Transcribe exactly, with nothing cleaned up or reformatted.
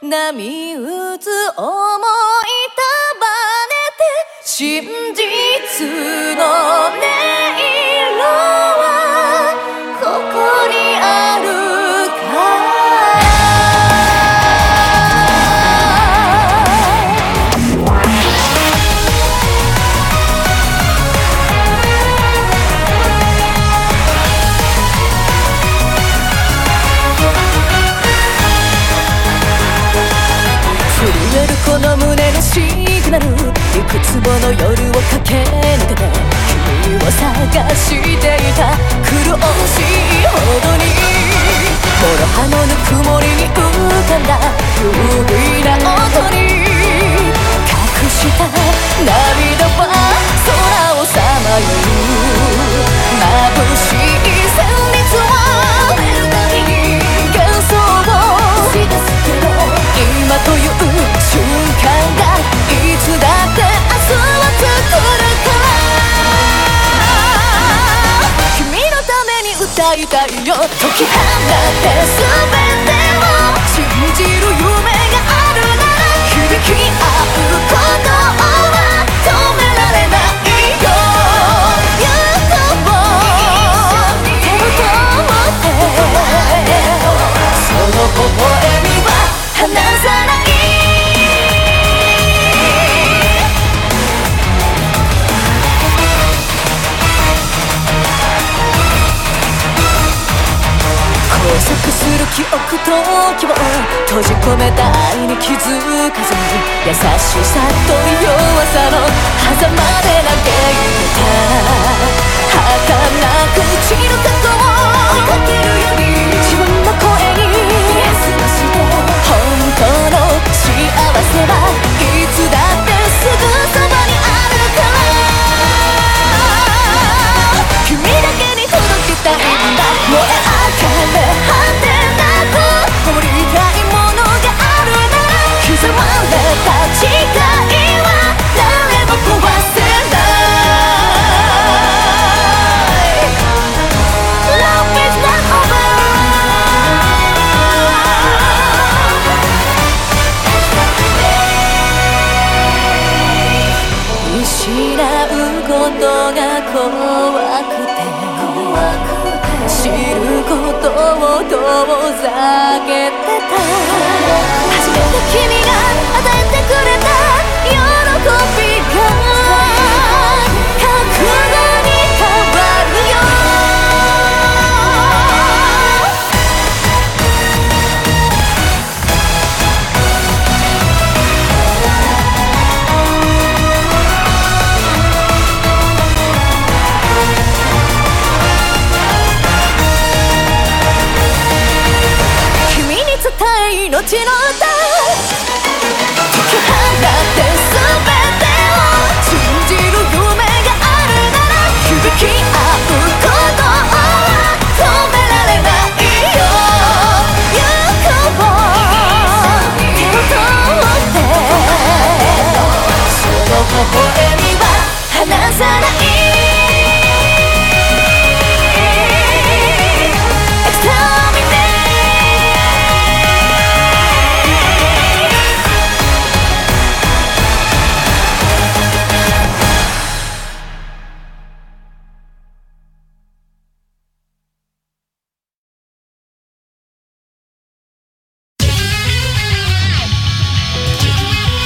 波打つ想い束ねて真実の音色はここにあるから震えるこの胸のシグナル、いくつもの夜を駆け抜けて君を探していた。苦しいほどに諸刃のぬくもりに浮かんだ優美な音に隠した涙は空をさまよう。眩しい旋律は幻想を今という瞬間がいつだって明日は作るから君のために歌いたいよ。解き放って全てを信じる夢があるなら響き合うことは止められないよ。行こう手を取ってその微笑みは離さない。交錯する記憶と希望閉じ込めた愛に気づかずに優しさと弱さの狭間で投げ入れた。儚く散る過去を追いかけるより自分の声に休まして本当の幸せはいつだってすぐそばにあるから君だけに届けたいんだ。燃え上がれ果てなく守りたいものがあるなら刻まれた誓いは誰も壊せない。 Love is not over。 失うことが怖くて知ることを遠ざけてた。初めて君が与えてくれた喜びが覚悟に変わるよ。命の歌